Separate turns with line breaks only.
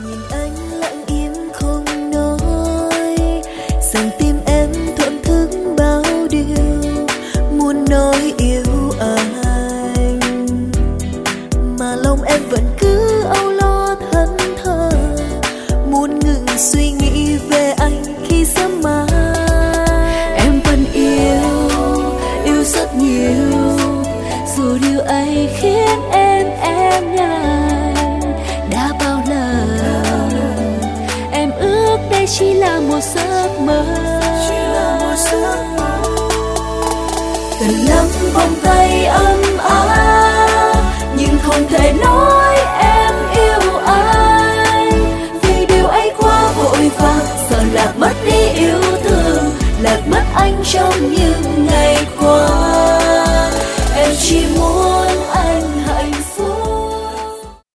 Nhìn anh lặng im không nói, rằng tim em thổn thức bao điều, muốn nói yêu anh, mà lòng em vẫn cứ âu lo thẫn thờ, muốn ngừng suy nghĩ về anh khi sớm mai. Em vẫn yêu rất nhiều, dù điều ấy khiến em ngại. Đã bao lần em ước đây chỉ là một giấc mơ, cần lắm vòng tay ấm áp nhưng không thể nói